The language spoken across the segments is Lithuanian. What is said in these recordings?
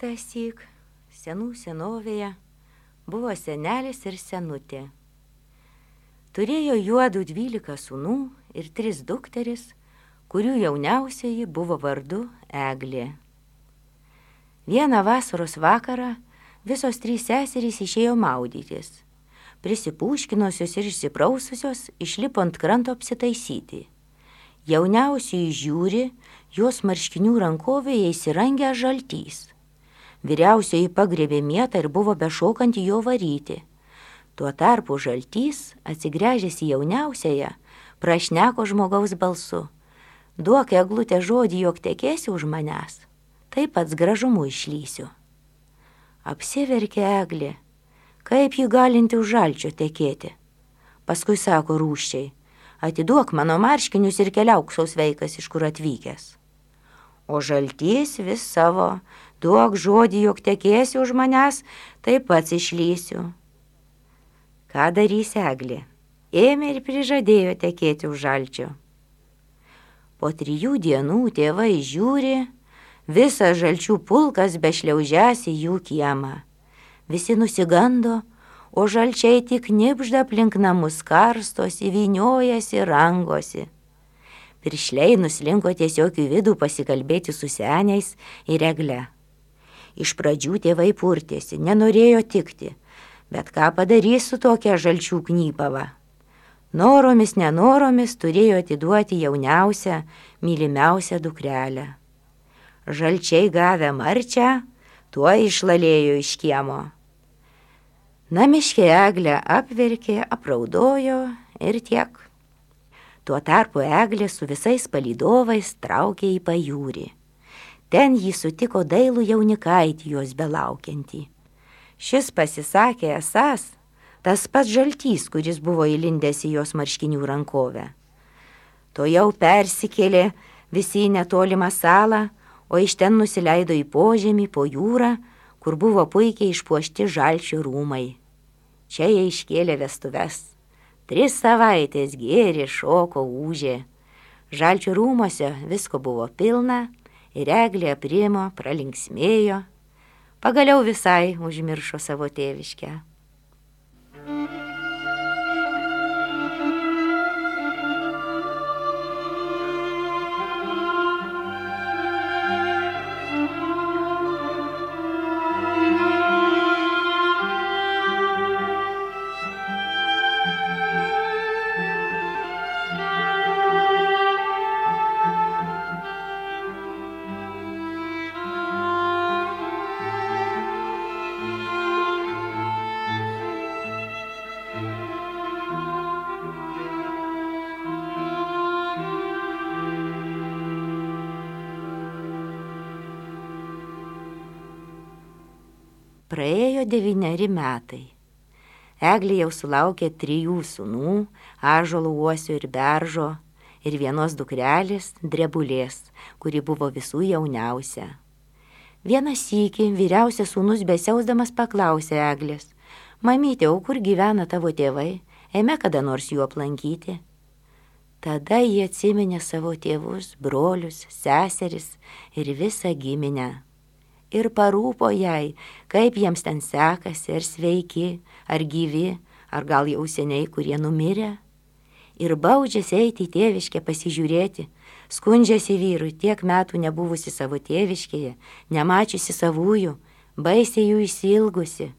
Laikąsyk, senų senovėje, buvo senelis ir senutė. Turėjo juodų 12 sūnų ir 3 dukteris, kurių jauniausioji buvo vardu Eglė. Vieną vasaros vakarą visos 3 seserys išėjo maudytis. Prisipūškinusios ir išsipraususios išlipo ant kranto apsitaisyti. Jauniausioji žiūri, jos marškinių rankovėje įsirangę žaltys. Vyriausioji pagriebė mietą ir buvo bešokant jo varyti. Tuo tarpu žaltys, atsigręžęs į jauniausiąją, prašneko žmogaus balsu: duok Eglutė žodį, jog tekėsi už manęs, taip pats gražumu išlysiu. Apsiverkė Eglė, kaip ji galinti už žalčio tekėti. Paskui sako rūsčiai: atiduok mano marškinius ir keliauk sau sveikas, iš kur atvykęs. O žaltys vis savo: duok žodį, jog tekėsi už manęs, taip pats išlysiu. Ką darys Eglė? Ėmė ir prižadėjo tekėti už žalčio. Po 3 dienų tėvai žiūri, visas žalčių pulkas bešliaužiasi į jų kiemą. Visi nusigando, o žalčiai tik nibžda aplink namus karstosi, vyniojasi, rangosi. Piršliai nuslinko tiesiog į vidų pasikalbėti su seniais ir Egle. Iš pradžių tėvai purtėsi, nenorėjo tikti, bet ką padarys su tokia žalčių knypava? Noromis, nenoromis turėjo atiduoti jauniausią, mylimiausią dukrelę. Žalčiai gavę marčią, tuo išlalėjo iš kiemo. Namiškė Eglė apverkė, apraudojo ir tiek. Tuo tarpu Eglė su visais palydovais traukė į pajūrį. Ten jį sutiko dailų jaunikaitį jos belaukiantį. Šis pasisakė esąs tas pats žaltys, kuris buvo įlindęs į jos marškinių rankovę. To jau persikėlė visi į netolimą salą, o iš ten nusileido į požemį po jūrą, kur buvo puikiai išpuošti žalčių rūmai. Čia jie iškėlė vestuves. 3 savaitės gėrė, šoko, ūžė. Žalčių rūmuose visko buvo pilna ir Eglė aprimo, pralinksmėjo. Pagaliau visai užmiršo savo tėviškę. Praėjo 9 metai. Eglė jau sulaukė 3 sūnų, Ąžuolo, Uosio ir Beržo, ir 1 dukrelės, Drebulės, kuri buvo visų jauniausia. Vieną sykį vyriausias sūnus besiausdamas paklausė Eglės: mamytė, o kur gyvena tavo tėvai? Eime kada nors jų aplankyti. Tada jie atsiminė savo tėvus, brolius, seseris ir visą giminę. Ir parūpo jai, kaip jiems ten sekasi, ar sveiki, ar gyvi, ar gal jau seniai, kurie numirė. Ir baudžiasi eiti į tėviškę pasižiūrėti, skundžiasi vyrui, tiek metų nebuvusi savo tėviškėje, nemačiusi savųjų, baisiai jų išsiilgusi.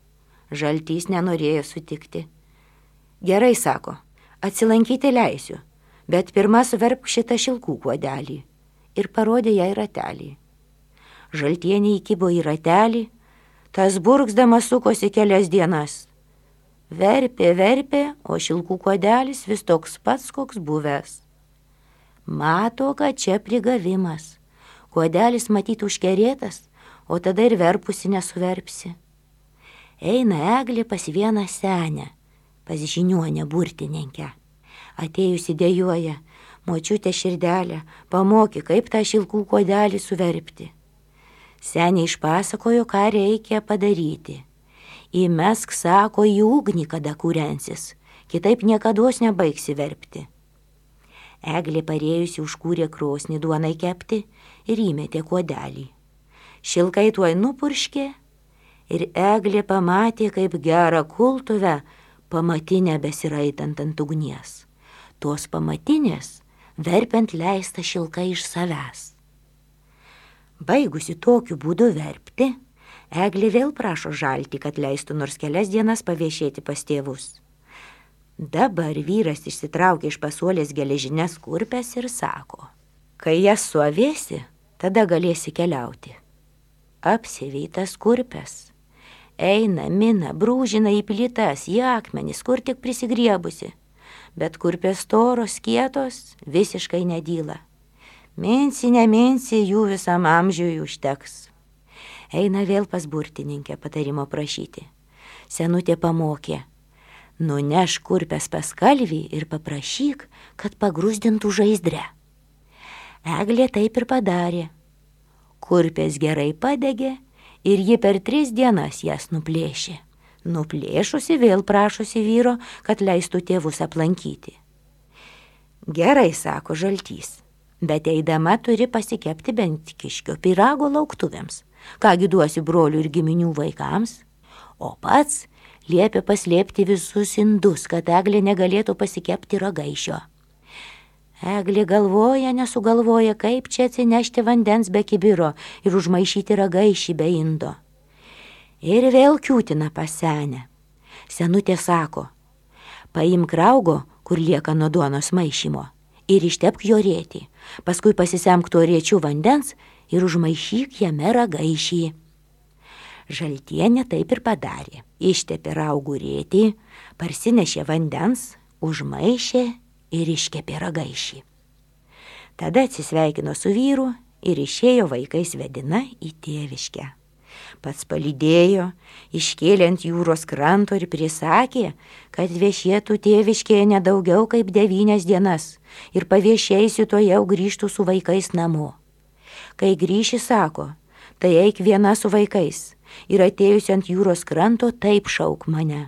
Žaltys nenorėjo sutikti. Gerai, sako, atsilankyti leisiu, bet pirma suverpk šitą šilkų puodelį. Ir parodė jai ratelį. Žaltienė įkibo į ratelį, tas burgzdamas sukosi kelias dienas. Verpė, verpė, o šilkų puodelis vis toks pats, koks buvęs. Mato, kad čia prigavimas. Puodelis matyt užkerėtas, o tada ir verpusi nesuverpsi. Eina Eglė pas vieną senę, pas žiniuonę burtininkę. Atėjusi dejuoja: močiutė širdelė, pamokyk, kaip tą šilkų puodelį suverpti. Senė išpasakojo, ką reikia padaryti. Įmesk, sako, į ugnį, kada kūrensis, kitaip niekados nebaigsi verpti. Eglė parėjusi užkūrė krosnį duonai kepti ir įmetė puodelį. Šilkai tuoj nupurškė ir Eglė pamatė, kaip gerą kultuvę pamatinę besiraitant ant ugnies. Tos pamatinės verpiant leista šilkai iš savęs. Baigusi tokiu būdu verpti, Eglė vėl prašo žaltį, kad leistų nors kelias dienas paviešėti pas tėvus. Dabar vyras išsitraukė iš pasuolės geležines kurpes ir sako, kai jas suavėsi, tada galėsi keliauti. Apsiavė tas kurpes. Eina, mina, brūžina į plytas, į akmenis, kur tik prisigriebusi. Bet kurpės storos, kietos, visiškai nedyla. Minsi, neminsi, jų visam amžiui užteks. Eina vėl pas burtininkę patarimo prašyti. Senutė pamokė. Nuneš kurpes pas kalvį ir paprašyk, kad pagrūzdintų žaizdrę. Eglė taip ir padarė. Kurpės gerai padegė ir ji per 3 dienas jas nuplėšė. Nuplėšusi vėl prašosi vyro, kad leistų tėvus aplankyti. Gerai, sako žaltys, bet eidama turi pasikepti bent kiškio pyrago lauktuvėms. Kągi duosi brolių ir giminių vaikams? O pats liepė paslėpti visus indus, kad Eglė negalėtų pasikepti ragaišio. Eglė galvoja, nesugalvoja, kaip čia atsinešti vandens be kibiro ir užmaišyti ragaišį be indo. Ir vėl kiūtina pas senę. Senutė sako, paimk raugo, kur lieka nuo duonos maišymo, ir ištepk jo rėtį. Paskui pasisemk tuo rėčiu vandens ir užmaišyk jame ragaišį. Žaltienė taip ir padarė. Ištepė raugų rėtį, parsinešė vandens, užmaišė ir iškepė ragaišį. Tada atsisveikino su vyru ir išėjo vaikais vedina į tėviškę. Pats palydėjo, iškėlė ant jūros kranto ir prisakė, kad viešėtų tėviškėje nedaugiau kaip 9 dienas ir paviešėjusi to jau grįžtų su vaikais namo. Kai grįši, sako, tai eik viena su vaikais ir atėjusi ant jūros kranto taip šauk mane.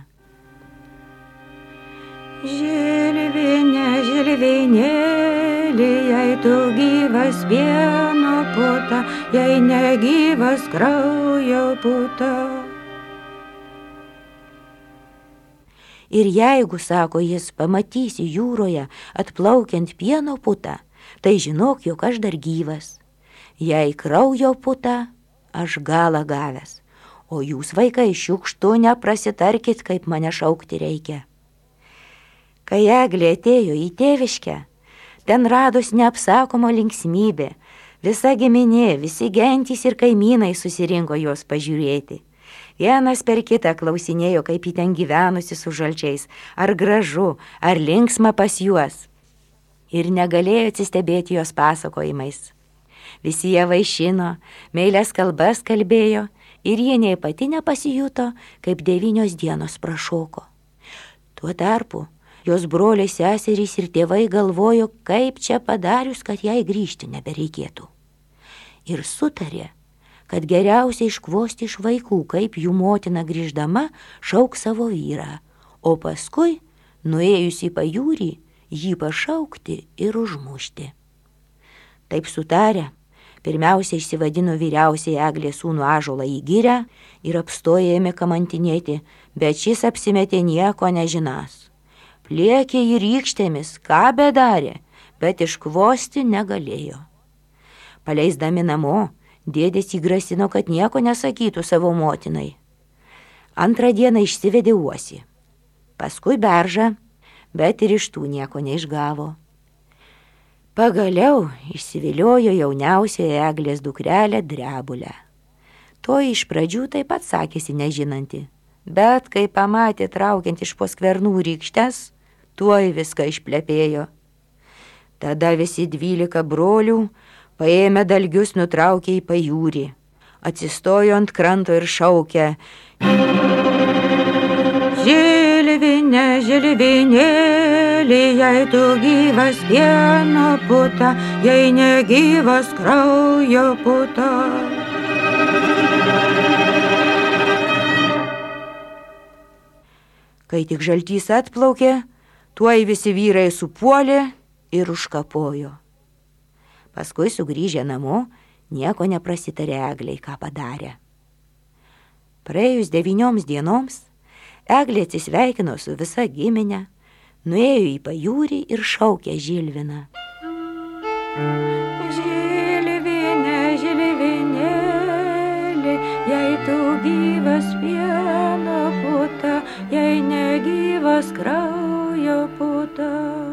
Žilvinė, žilvinėlį, jei tu gyvas pieno puta, jei negyvas kraujo puta. Ir jeigu, sako jis, pamatysi jūroje atplaukiant pieno putą, tai žinok, jog aš dar gyvas. Jei kraujo puta, aš galą gavęs, o jūs, vaikai, šiukštu neprasitarkit, kaip mane šaukti reikia. Kai Eglė atėjo į tėviškę, ten radus neapsakoma linksmybė, visa giminė, visi gentys ir kaimynai susirinko jos pažiūrėti. Vienas per kitą klausinėjo, kaip ji ten gyvenusi su žalčiais, ar gražu, ar linksma pas juos. Ir negalėjo atsistebėti jos pasakojimais. Visi jie vaišino, meilės kalbas kalbėjo ir jie nei pati nepasijuto, kaip 9 dienos prašoko. Tuo tarpu jos broliai, seserys ir tėvai galvojo, kaip čia padarius, kad jai grįžti nebereikėtų. Ir sutarė, kad geriausia iškvosti iš vaikų, kaip jų motina grįždama šauk savo vyrą, o paskui, nuėjus į pajūrį, jį pašaukti ir užmušti. Taip sutarę, pirmiausia išsivadino vyriausiai Eglės sūnų Ąžuolą į girią ir apstoję ėmė kamantinėti, bet šis apsimetė nieko nežinas. Plėkė jį rykštėmis, ką bedarė, bet iškvosti negalėjo. Paleisdami namo, dėdės įgrasino, kad nieko nesakytų savo motinai. Antrą dieną išsivedė uosį, paskui beržą, bet ir iš tų nieko neišgavo. Pagaliau išsiviliojo jauniausioje Eglės dukrelę Drebulę. To iš pradžių taip pat sakėsi nežinanti, bet kai pamatė traukiant iš po skvernų rykštes, tuoj viską išplepėjo. Tada visi 12 brolių paėmę dalgius nutraukė į pajūrį, atsistojo ant kranto ir šaukė: Žilvinė, žilvinėlį, jei tu gyvas pieno puta, jei negyvas kraujo puta. Kai tik žaltys atplaukė, tuoj visi vyrai supuolė ir užkapojo. Paskui sugrįžę namo, nieko neprasitarė Egliai, ką padarė. Praėjus 9 dienoms, Eglė atsisveikino su visa giminė, nuėjo į pajūrį ir šaukė Žilviną. Žilvinė, Žilvinėli, jei tu gyvas pieno puta, jei negyvas kraujo puta.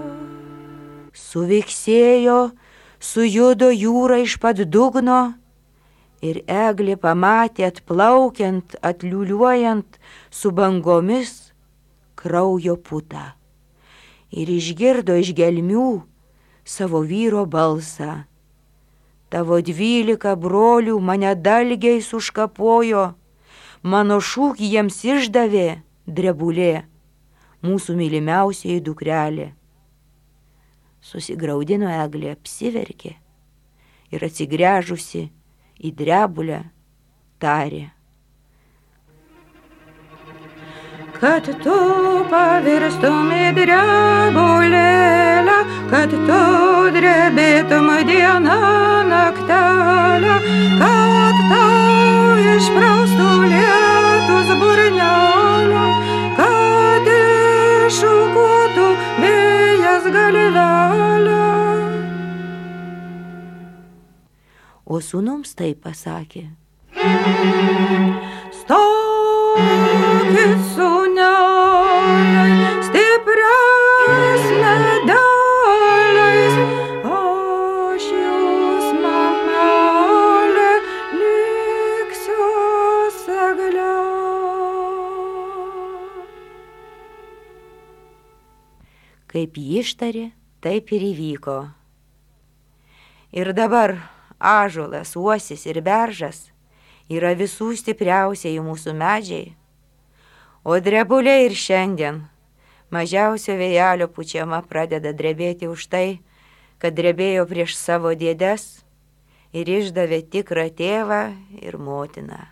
Suviksėjo, sujudo jūra iš pat dugno ir Eglė pamatė atplaukiant, atliuliuojant su bangomis kraujo putą ir išgirdo iš gelmių savo vyro balsą. Tavo 12 brolių mane dalgiais užkapojo, mano šūkį jiems išdavė Drebulė, mūsų mylimiausioji dukrelė. Susigraudino Eglė, apsiverkė ir atsigręžusi į Drebulę tarė. Kad tu pavirstum į drebulėlę, kad tu drebėtum dieną naktelę, kad tau išpraustų lietus burnelę, kad iššukuotų vėjas galvelę. O sūnums taip pasakė. Stokit sūneliai, stipriais medeliais, aš jūs, mamelė, liksiu segle. Kaip ji ištarė, taip ir įvyko. Ir dabar ąžuolas, uosis ir beržas yra visų stipriausiai mūsų medžiai, o Drebulė ir šiandien mažiausio vėjelio pučiama pradeda drebėti už tai, kad drebėjo prieš savo dėdes ir išdavė tikrą tėvą ir motiną.